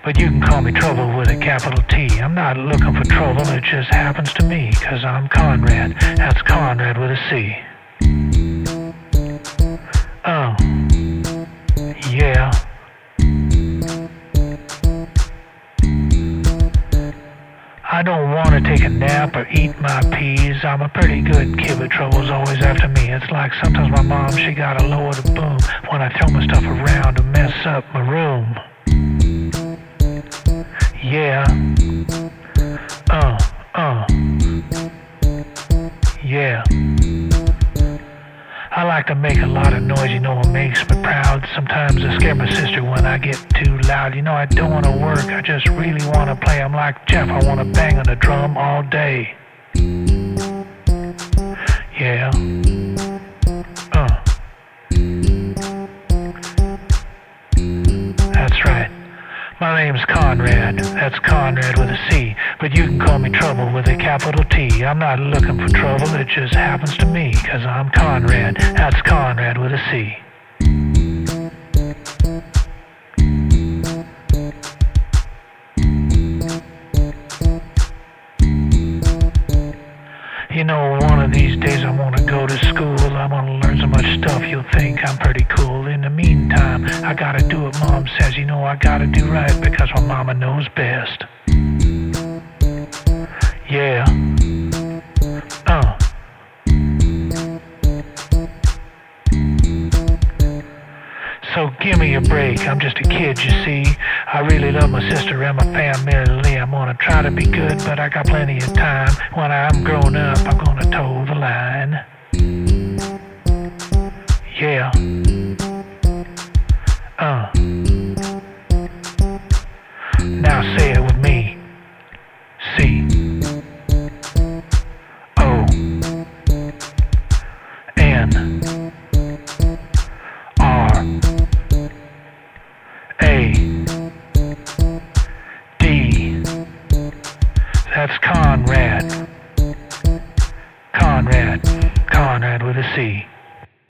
But you can call me Trouble with a capital T. I'm not looking for trouble, it just happens to me, 'cause I'm Conrad. That's Conrad with a C. Oh, yeah. I don't want to take a nap or eat my peas. I'm a pretty good kid, but trouble's always after me. It's like sometimes my mom, she gotta lower the boom when I throw my stuff around to mess up my room. Yeah. Yeah. I like to make a lot of noise, you know, it makes me proud. Sometimes I scare my sister when I get too loud. You know, I don't want to work, I just really want to play. I'm like Jeff, I want to bang on the drum all day. Yeah. That's right. My name's Conrad. That's Conrad with a C. But you can call me Trouble with a capital T. I'm not looking for trouble, it just happens to me, 'cause I'm Conrad. That's Conrad with a C. You know, one of these days I want to go to school. I want to learn so much stuff you'll think I'm pretty cool. In the meantime, I gotta do what Mom says. You know, I gotta do right because my mama knows best. Yeah. So give me a break, I'm just a kid, you see. I really love my sister and my family. I'm gonna try to be good, but I got plenty of time. When I'm grown up, I'm gonna toe the line. Yeah.